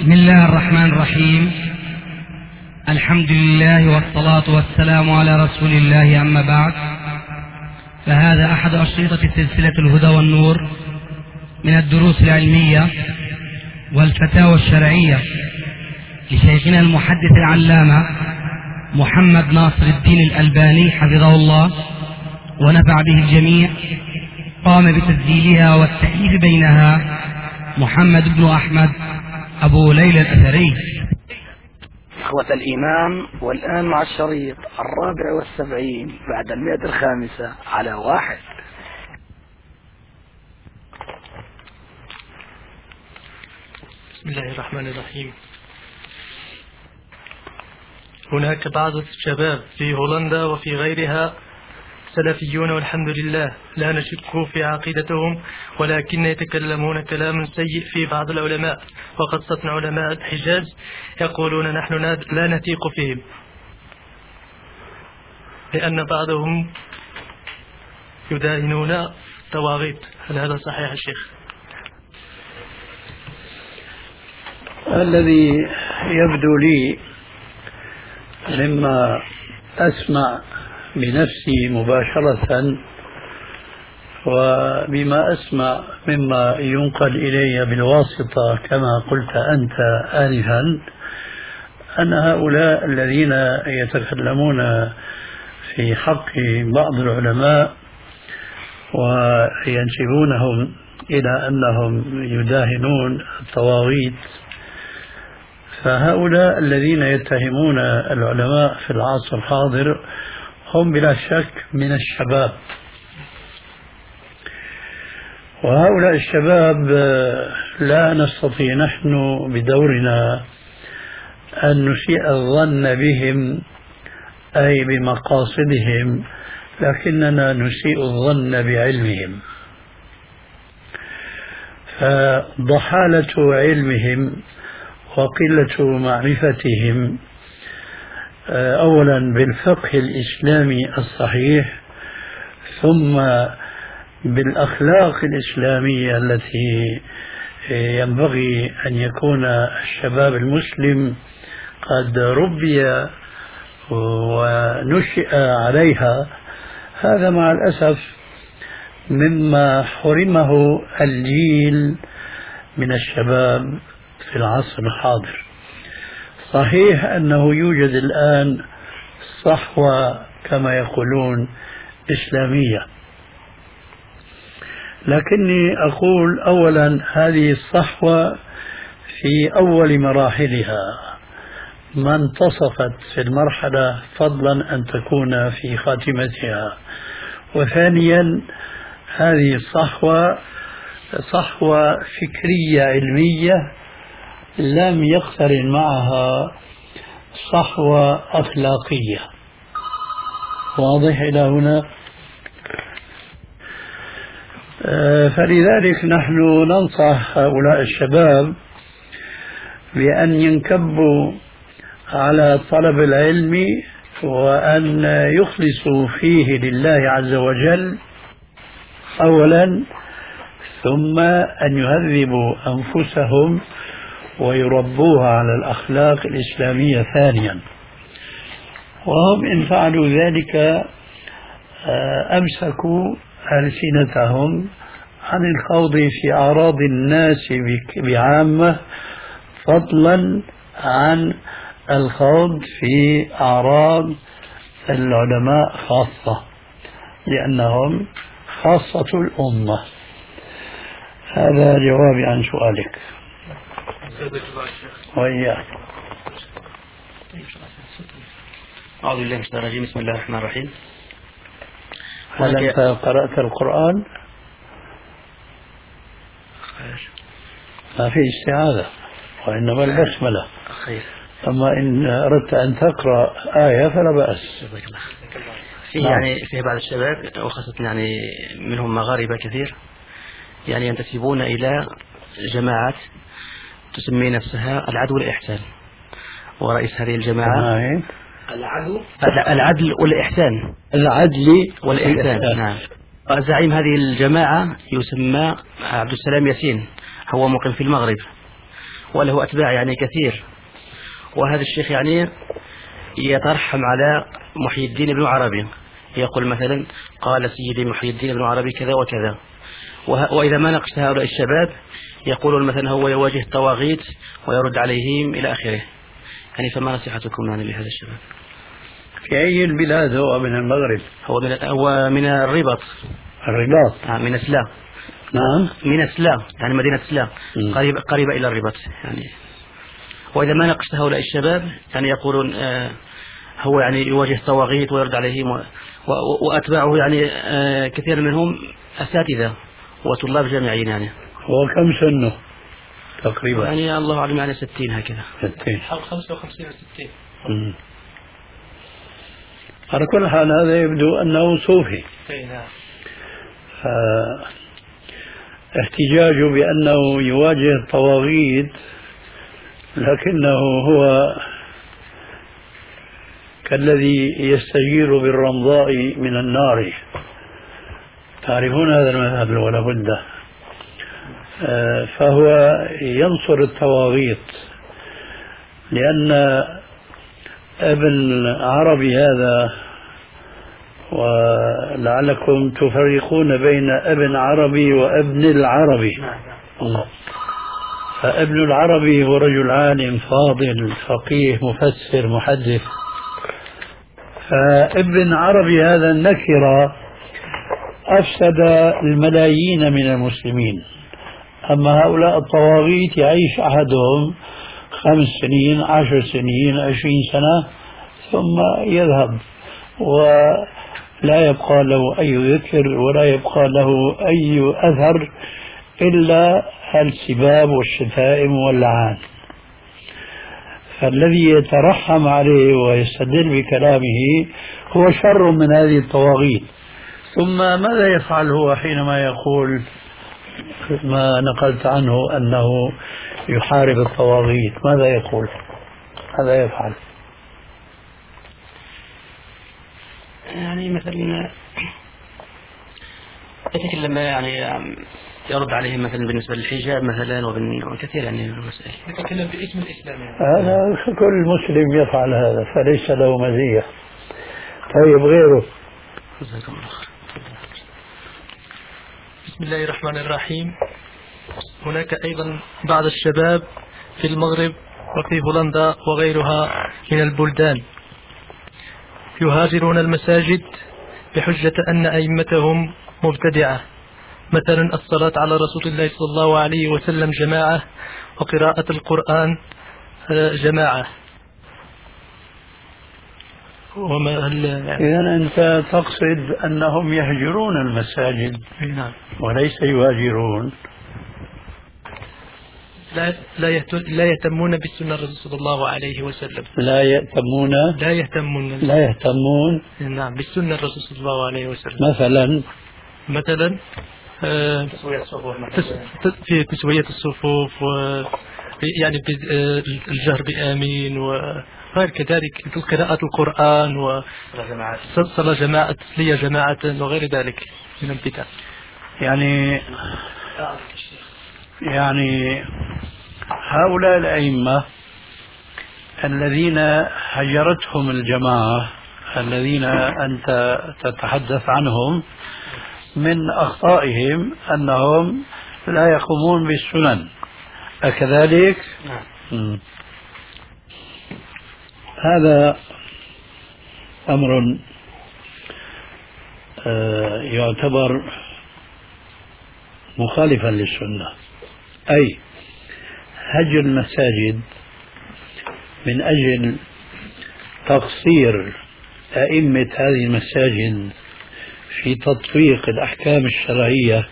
بسم الله الرحمن الرحيم. الحمد لله والصلاة والسلام على رسول الله، أما بعد، فهذا أحد أشرطة سلسلة الهدى والنور من الدروس العلمية والفتاوى الشرعية لشيخنا المحدث العلامة محمد ناصر الدين الألباني حفظه الله ونفع به الجميع. قام بتسجيلها والتأليف بينها محمد بن أحمد أبو ليلى الأثري. إخوة الإيمان، والآن مع الشريط 74 بعد 105 على 1. بسم الله الرحمن الرحيم. هناك بعض الشباب في هولندا وفي غيرها سلفيون والحمد لله، لا نشك في عقيدتهم، ولكن يتكلمون كلاما سيء في بعض العلماء، وخاصة علماء الحجاز يقولون نحن لا نثيق فيهم لأن بعضهم يداهنون طواغيت. هل هذا صحيح يا شيخ؟ الذي يبدو لي لما أسمع بنفسي مباشرة وبما أسمع مما ينقل إلي بالواسطة كما قلت أنت آنفا، أن هؤلاء الذين يتكلمون في حق بعض العلماء وينسبونهم إلى أنهم يداهنون الطواغيت، فهؤلاء الذين يتهمون العلماء في العصر الحاضر هم بلا شك من الشباب، وهؤلاء الشباب لا نستطيع نحن بدورنا أن نسيء الظن بهم أي بمقاصدهم، لكننا نسيء الظن بعلمهم. فضحالة علمهم وقلة معرفتهم أولا بالفقه الإسلامي الصحيح، ثم بالأخلاق الإسلامية التي ينبغي أن يكون الشباب المسلم قد ربي ونشئ عليها، هذا مع الأسف مما حرمه الجيل من الشباب في العصر الحاضر. صحيح أنه يوجد الآن صحوة كما يقولون إسلامية، لكني أقول أولا هذه الصحوة في أول مراحلها ما انتصفت في المرحلة، فضلا أن تكون في خاتمتها. وثانيا هذه الصحوة صحوة فكرية علمية لم يقترن معها صحوة أخلاقية. واضح إلى هنا؟ فلذلك نحن ننصح هؤلاء الشباب بأن ينكبوا على طلب العلم وأن يخلصوا فيه لله عز وجل أولا، ثم أن يهذبوا أنفسهم ويربوها على الأخلاق الإسلامية ثانيا. وهم إن فعلوا ذلك أمسكوا ألسنتهم عن الخوض في أعراض الناس بعامة، فضلا عن الخوض في أعراض العلماء خاصة، لأنهم خاصة الأمة. هذا جوابي عن سؤالك. وإياك. أعوذ بالله من الشيطان الرجيم. بسم الله الرحمن الرحيم. هل أنت قرأت القرآن؟ ما في استعاذة، وإنما البسملة. أما إن أردت أن تقرأ آية فلا بأس. في بعض الشباب وخاصة منهم مغاربة كثير ينتسبون إلى جماعات تسمي نفسها العدل والإحسان، ورئيس هذه الجماعة العدل والإحسان. العدل والإحسان، نعم. زعيم هذه الجماعة يسمى عبد السلام ياسين، هو مقيم في المغرب، وله أتباع يعني كثير. وهذا الشيخ يعني يترحم على محي الدين ابن عربي، يقول مثلا قال سيدي محي الدين ابن عربي كذا وكذا. وإذا ما ناقشت هؤلاء الشباب يقولون مثلا هو يواجه الطواغيت ويرد عليهم إلى آخره. يعني فما نصيحتكم يعني لهذا الشباب؟ في أي البلاد هو؟ من المغرب؟ هو من الرباط. الرباط؟ من أسلام. نعم، من أسلام يعني مدينة أسلام، قريبة إلى الرباط يعني. وإذا ما ناقشت هؤلاء الشباب يعني يقولون هو يعني يواجه طواغيت ويرد عليهم، وأتباعه يعني كثير منهم أساتذة وطلاب جامعيين. يعني هو كم سنه تقريبا؟ يعني الله أعلم يعني 60 هكذا. 60 حول 55 و 60. على كل حال هذا يبدو أنه صوفي. نعم. احتجاجه بأنه يواجه الطواغيت لكنه هو كالذي يستجير بالرمضاء من النار. تعرفون هذا المذهب ولا بد. فهو ينصر الطواغيت، لأن ابن عربي هذا، ولعلكم تفرقون بين ابن عربي وابن العربي. فابن العربي هو رجل عالم فاضل فقيه مفسر محدث، فابن عربي هذا النكرة أفسد الملايين من المسلمين. أما هؤلاء الطواغيت يعيش أحدهم 5 سنين 10 سنين 20 سنة ثم يذهب، ولا يبقى له أي ذكر ولا يبقى له أي أثر إلا السباب والشتائم واللعان. فالذي يترحم عليه ويستدل بكلامه هو شر من هذه الطواغيت. ثم ماذا يفعل هو حينما يقول ما نقلت عنه أنه يحارب الطواغيت؟ ماذا يقول؟ ماذا يفعل؟ يعني مثلا يتكلم يعني يرد عليهم مثلا بالنسبة للحجاب مثلا وكثير يعني المسائل. يتكلم باسم الإسلام يعني. هذا كل مسلم يفعل هذا فليس له مزية. طيب غيره؟ جزاكم الله خير. بسم الله الرحمن الرحيم. هناك أيضا بعض الشباب في المغرب وفي هولندا وغيرها من البلدان يهاجرون المساجد بحجة أن أئمتهم مبتدعة، مثلا الصلاة على رسول الله صلى الله عليه وسلم جماعة، وقراءة القرآن جماعة. إذا أنت تقصد أنهم يهجرون المساجد وليس يهاجرون. لا يهتمون بالسنة الرسول صلى الله عليه وسلم. لا يهتمون نعم بالسنة الرسول صلى الله عليه وسلم. مثلا في تسوية الصفوف يعني الجهر بآمين وغير كذلك قراءة القرآن وصلاة جماعة تسلية جماعة وغير ذلك من البدع. يعني هؤلاء الأئمة الذين هجرتهم الجماعة الذين أنت تتحدث عنهم من أخطائهم أنهم لا يقومون بالسنن، أكذلك؟ هذا أمر يعتبر مخالفا للسنة، أي هجر المساجد من أجل تقصير أئمة هذه المساجد في تطبيق الأحكام الشرعية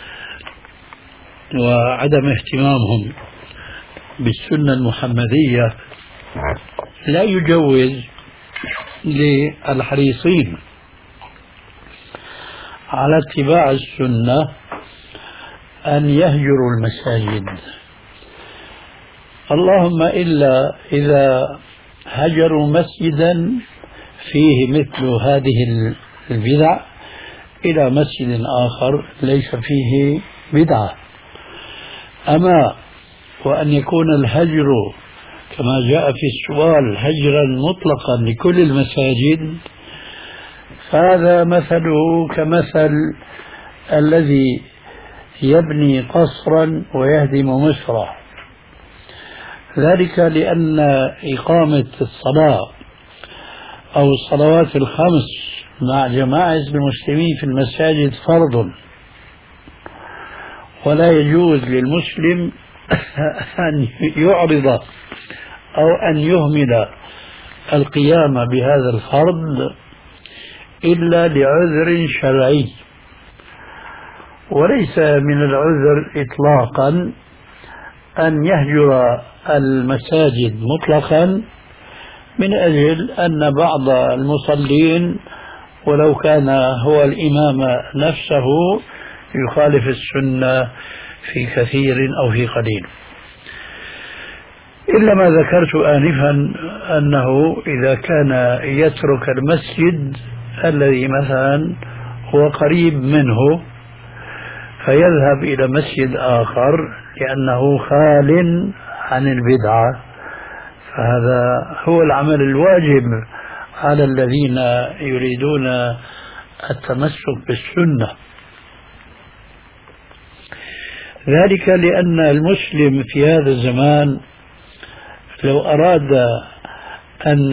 وعدم اهتمامهم بالسنة المحمدية لا يجوز للحريصين على اتباع السنة أن يهجروا المساجد، اللهم إلا إذا هجروا مسجدا فيه مثل هذه البدع إلى مسجد آخر ليس فيه بدعة. أما وأن يكون الهجر كما جاء في السؤال هجرا مطلقا لكل المساجد، فهذا مثله كمثل الذي يبني قصرا ويهدم مصرا. ذلك لأن إقامة الصلاة أو الصلوات الخمس مع جماعة المسلمين في المساجد فرض، ولا يجوز للمسلم أن يعرض أو أن يهمل القيام بهذا الفرض إلا لعذر شرعي. وليس من العذر إطلاقا أن يهجر المساجد مطلقا من أجل أن بعض المصلين ولو كان هو الإمام نفسه يخالف السنة في كثير أو في قليل، إلا ما ذكرت آنفا أنه إذا كان يترك المسجد الذي مثلا هو قريب منه فيذهب إلى مسجد آخر لأنه خال عن البدعة، فهذا هو العمل الواجب على الذين يريدون التمسك بالسنة. ذلك لأن المسلم في هذا الزمان لو أراد أن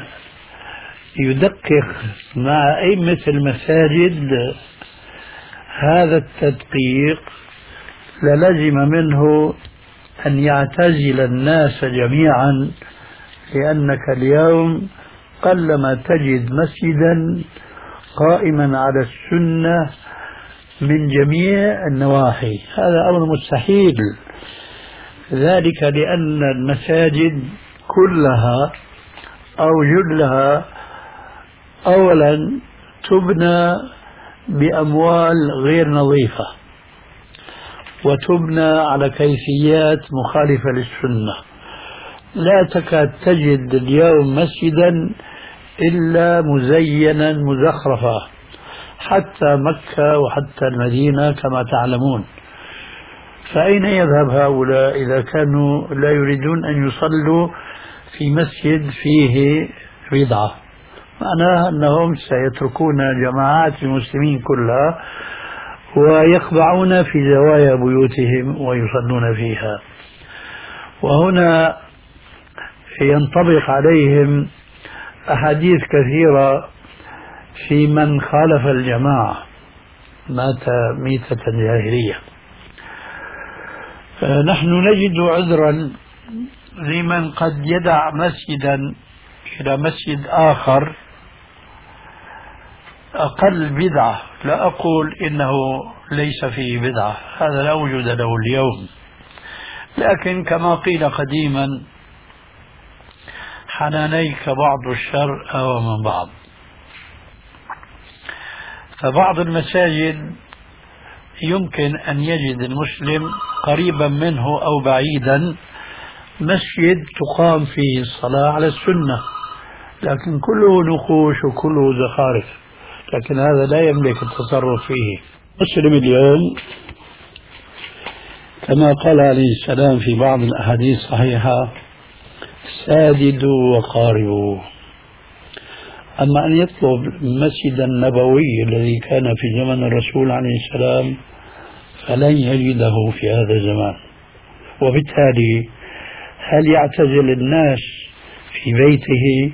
يدقق مع أئمة المساجد هذا التدقيق للزم منه أن يعتزل الناس جميعا، لأنك اليوم قلما تجد مسجدا قائما على السنة من جميع النواحي، هذا أمر مستحيل. ذلك لأن المساجد كلها أو جلها أولا تبنى بأموال غير نظيفة، وتبنى على كيفيات مخالفة للسنة. لا تكاد تجد اليوم مسجدا إلا مزينا مزخرفا، حتى مكة وحتى المدينة كما تعلمون. فأين يذهب هؤلاء إذا كانوا لا يريدون أن يصلوا في مسجد فيه بدعة؟ معناها أنهم سيتركون جماعات المسلمين كلها ويخضعون في زوايا بيوتهم ويصلون فيها. وهنا ينطبق عليهم أحاديث كثيرة في من خالف الجماعة مات ميتة جاهلية. نحن نجد عذرا لمن قد يدع مسجدا إلى مسجد آخر أقل بدعة، لا أقول إنه ليس فيه بدعة، هذا لا وجود له اليوم، لكن كما قيل قديما حنانيك بعض الشر أو من بعض. فبعض المساجد يمكن أن يجد المسلم قريبا منه أو بعيدا مسجد تقام فيه الصلاة على السنة، لكن كله نقوش وكله زخارف، لكن هذا لا يملك التصرف فيه. مسلم اليوم كما قال عليه السلام في بعض الأحاديث الصحيحة ساددوا وقاربوا. أما أن يطلب المسجد النبوي الذي كان في زمن الرسول عليه السلام فلن يجده في هذا الزمان، وبالتالي هل يعتزل الناس في بيته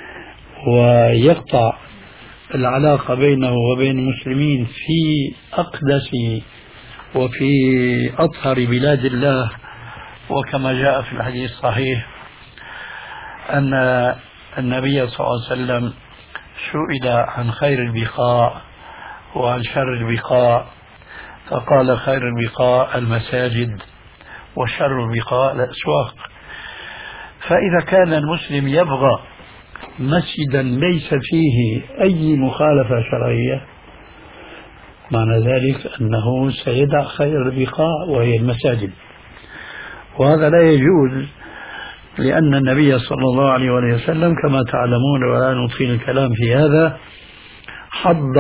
ويقطع العلاقة بينه وبين المسلمين في أقدس وفي أطهر بلاد الله؟ وكما جاء في الحديث الصحيح أن النبي صلى الله عليه وسلم سئل عن خير البقاع وعن شر البقاع فقال خير البقاع المساجد وشر البقاع الأسواق. فإذا كان المسلم يبغى مسجدا ليس فيه أي مخالفة شرعية معنى ذلك أنه سيدع خير البقاع وهي المساجد، وهذا لا يجوز، لأن النبي صلى الله عليه وسلم كما تعلمون ولا نطيل الكلام في هذا حض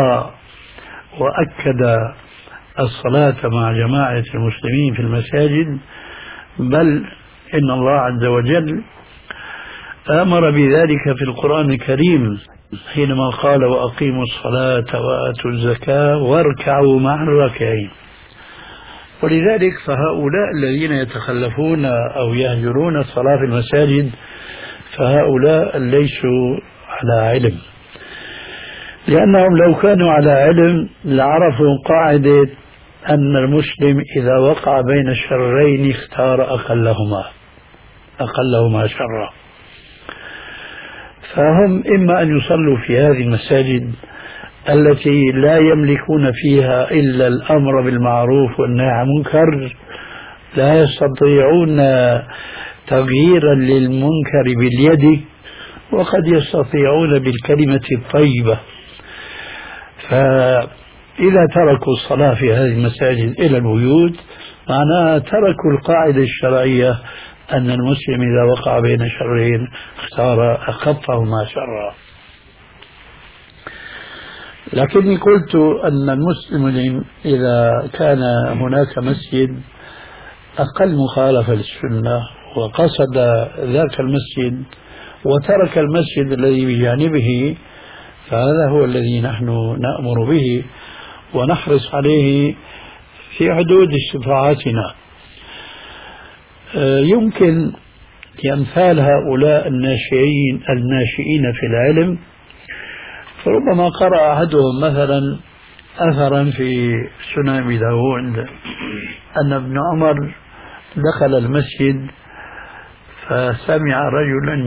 وأكد الصلاة مع جماعة المسلمين في المساجد بل إن الله عز وجل أمر بذلك في القرآن الكريم حينما قال وأقيموا الصلاة وآتوا الزكاة واركعوا مع الراكعين. ولذلك فهؤلاء الذين يتخلفون أو يهجرون الصلاة في المساجد فهؤلاء ليسوا على علم، لأنهم لو كانوا على علم لعرفوا قاعدة أن المسلم إذا وقع بين الشرين اختار أقلهما شرا. فهم إما أن يصلوا في هذه المساجد التي لا يملكون فيها إلا الأمر بالمعروف والنهي عن المنكر، لا يستطيعون تغييرا للمنكر باليد، وقد يستطيعون بالكلمة الطيبة. فإذا تركوا الصلاة في هذه المساجد إلى البيوت معناها تركوا القاعدة الشرعية أن المسلم إذا وقع بين شرين اختار أخفهما شرا. لكني قلت أن المسلم إذا كان هناك مسجد أقل مخالفة للسنة وقصد ذاك المسجد وترك المسجد الذي بجانبه، فهذا هو الذي نحن نأمر به ونحرص عليه في حدود استطاعتنا. يمكن لأمثال هؤلاء الناشئين في العلم فربما قرأ أحدهم مثلا أثرا في سنن أبي داود أن ابن عمر دخل المسجد فسمع رجلا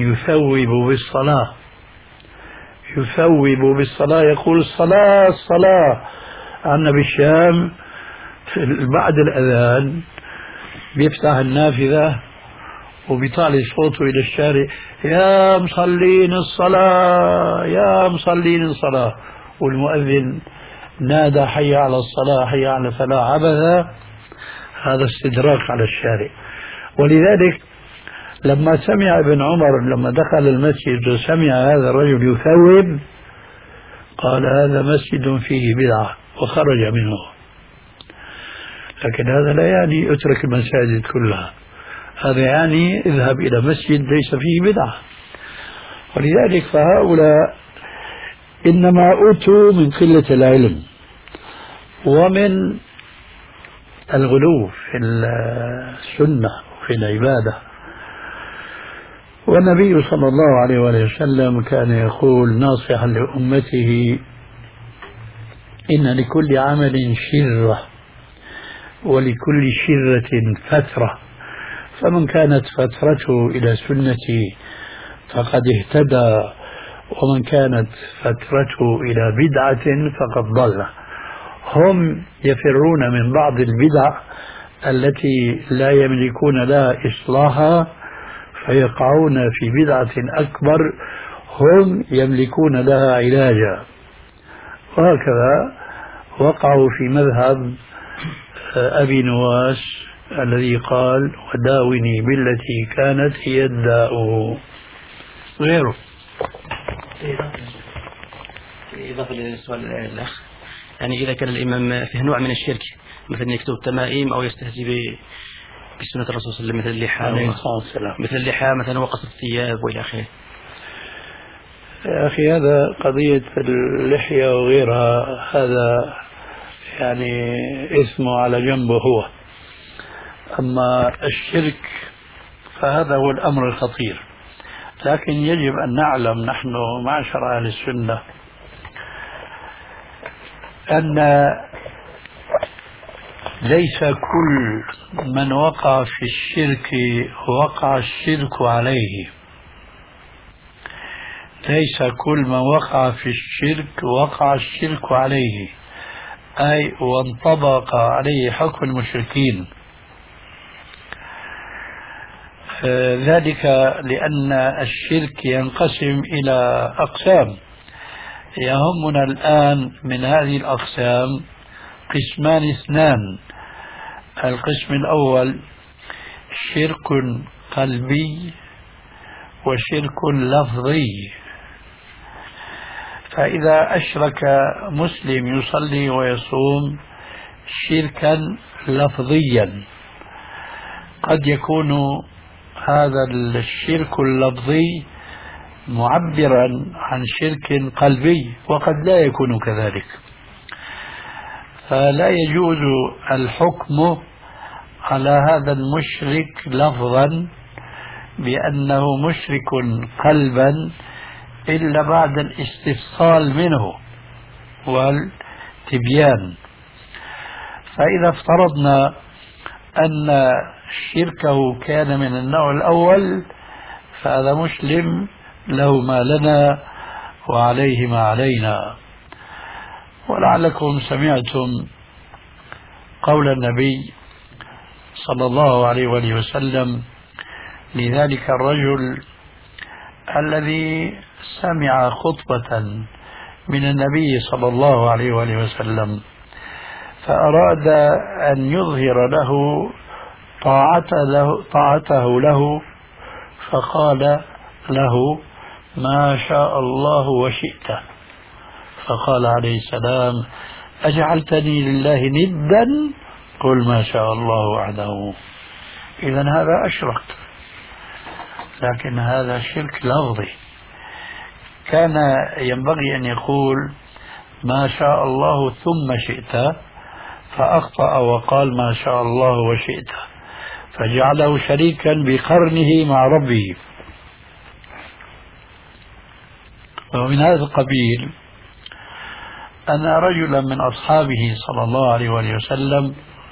يثوب بالصلاة يقول الصلاة. عنا بالشام بعد الأذان بيفتح النافذة وبيطالع صوته إلى الشارع يا مصلين الصلاة، والمؤذن نادى حي على الصلاة حي على الفلاح عبثا. هذا استدراك على الشارع. ولذلك لما سمع ابن عمر لما دخل المسجد وسمع هذا الرجل يثوب قال هذا مسجد فيه بدعة وخرج منه. لكن هذا لا يعني اترك المساجد كلها، هذا يعني اذهب إلى مسجد ليس فيه بدعة. ولذلك فهؤلاء إنما أوتوا من قلة العلم ومن الغلو في السنة وفي العبادة. والنبي صلى الله عليه وسلم كان يقول ناصحا لأمته إن لكل عمل شرة ولكل شرة فترة، فمن كانت فترته إلى سنتي فقد اهتدى، ومن كانت فترته إلى بدعة فقد ضل. هم يفرون من بعض البدع التي لا يملكون لها إصلاحا فيقعون في بدعة أكبر هم يملكون لها علاجا. وهكذا وقعوا في مذهب أبي نواس الذي قال وداوني بالتي كانت هي الداء غيره. إضافة للسؤال الأخ، يعني إذا كان الإمام فيه نوع من الشرك مثل يكتب تمائم أو يستهزئ بسنة الرسول صلى الله عليه وسلم مثل اللحى مثلا وقص الثياب وإلى آخره. يا أخي هذا قضية اللحية وغيرها هذا يعني اسمه على جنبه هو، أما الشرك فهذا هو الأمر الخطير. لكن يجب أن نعلم نحن معشر أهل السنة أن ليس كل من وقع في الشرك وقع الشرك عليه، ليس كل من وقع في الشرك وقع الشرك عليه، أي وانطبق عليه حكم المشركين. ذلك لأن الشرك ينقسم إلى أقسام. يهمنا الآن من هذه الأقسام قسمان اثنان. القسم الأول شرك قلبي وشرك لفظي. فإذا أشرك مسلم يصلي ويصوم شركا لفظيا قد يكون هذا الشرك اللفظي معبرا عن شرك قلبي وقد لا يكون كذلك، فلا يجوز الحكم على هذا المشرك لفظا بأنه مشرك قلبا إلا بعد الاستفصال منه والتبيان. فإذا افترضنا أن شركه كان من النوع الأول فهذا مسلم له ما لنا وعليه ما علينا. ولعلكم سمعتم قول النبي صلى الله عليه وآله وسلم لذلك الرجل الذي سمع خطبة من النبي صلى الله عليه وآله وسلم فأراد أن يظهر له طاعته له فقال له ما شاء الله وشئت، فقال عليه السلام أجعلتني لله ندا قل ما شاء الله وحده. إذن هذا أشرك، لكن هذا شرك لفظي. كان ينبغي أن يقول ما شاء الله ثم شئت، فأخطأ وقال ما شاء الله وشئت فجعله شريكا بقرنه مع ربه. ومن هذا القبيل أن رجلا من أصحابه صلى الله عليه وسلم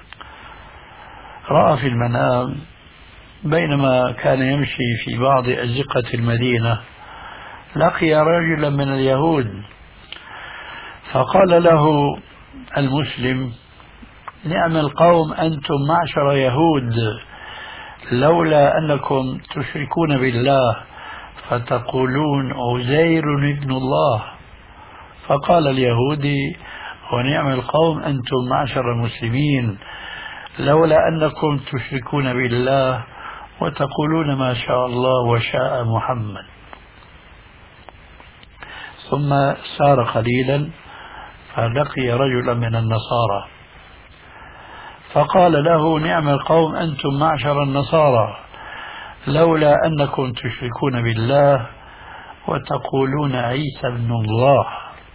رأى في المنام بينما كان يمشي في بعض أزقة المدينة لقي رجلا من اليهود فقال له المسلم نعم القوم أنتم معشر يهود لولا أنكم تشركون بالله فتقولون عزير ابن الله. فقال اليهودي ونعم القوم أنتم معشر المسلمين لولا أنكم تشركون بالله وتقولون ما شاء الله وشاء محمد. ثم سار قليلا فلقي رجلا من النصارى فقال له نعم القوم أنتم معشر النصارى لولا أنكم تشركون بالله وتقولون عيسى ابن الله.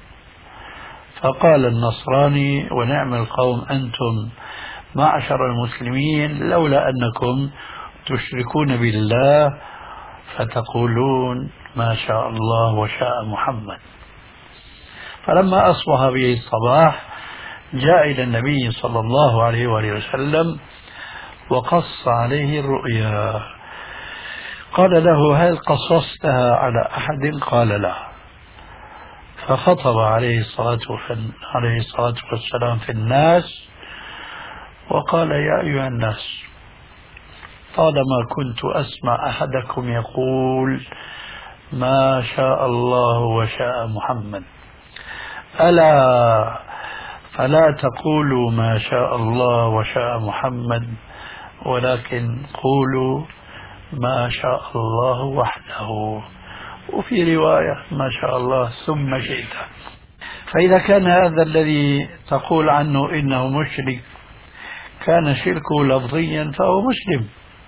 فقال النصراني ونعم القوم أنتم معشر المسلمين لولا أنكم تشركون بالله فتقولون ما شاء الله وشاء محمد. فلما أصبح به الصباح جاء إلى النبي صلى الله عليه وآله وسلم وقص عليه الرؤيا. قال له هل قصصتها على أحد؟ قال لا. فخطب عليه الصلاة والسلام في الناس وقال يا أيها الناس طالما كنت أسمع أحدكم يقول ما شاء الله وشاء محمد ألا فلا تقولوا ما شاء الله وشاء محمد ولكن قولوا ما شاء الله وحده، وفي رواية ما شاء الله ثم شئت. فإذا كان هذا الذي تقول عنه إنه مشرك كان شركه لفظيا فهو مسلم،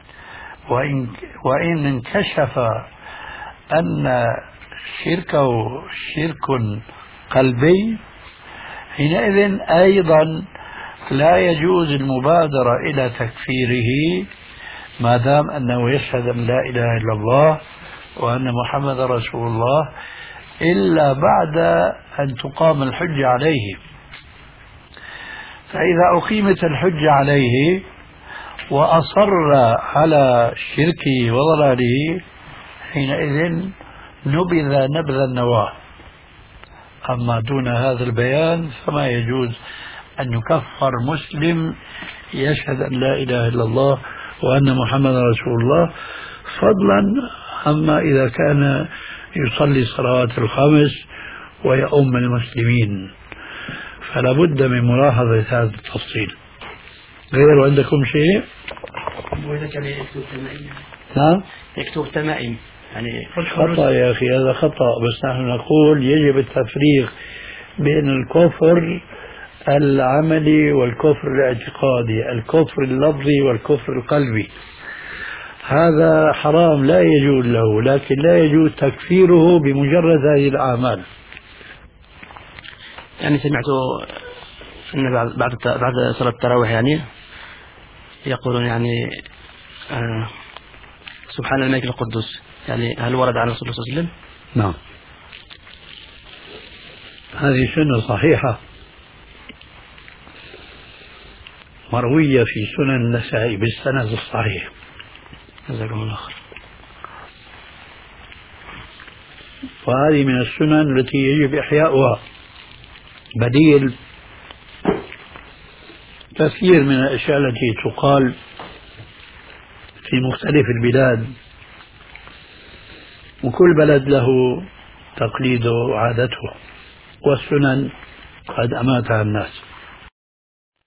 وإن انكشف أن شركه شرك قلبي حينئذ أيضا لا يجوز المبادرة إلى تكفيره ما دام أنه يشهد أن لا إله إلا الله وأن محمد رسول الله إلا بعد أن تقام الحجة عليه. فإذا أقيمت الحجة عليه وأصر على شركه وضلاله حينئذ نبذ نبذ النواة. أما دون هذا البيان فما يجوز أن يكفر مسلم يشهد أن لا إله إلا الله وأن محمد رسول الله، فضلا أما إذا كان يصلي الصلوات الخمس ويؤم المسلمين. فلا بد من ملاحظة هذا التفصيل. غير عندكم شيء؟ وإذا كان يكتب تمائم. نعم يكتب تمائم يعني خطأ يا أخي، هذا خطأ. بس نحن نقول يجب التفريق بين الكفر العملي والكفر الاعتقادي، الكفر اللفظي والكفر القلبي. هذا حرام لا يجوز له، لكن لا يجوز تكفيره بمجرد هذه الأعمال. يعني سمعت أن بعد صلاة التراويح يعني يقولون يعني سبحان الملك القدوس، يعني هل ورد عن رسول الله صلى الله عليه وسلم؟ نعم، هذه سنة صحيحة مروية في سنن النسائي بالسند الصحيح. جزاكم الله خير. وهذه من السنن التي يجب إحياؤها، بديل كثير من الأشياء التي تقال في مختلف البلاد، وكل بلد له تقليده وعادته، والسنن قد أماتها الناس.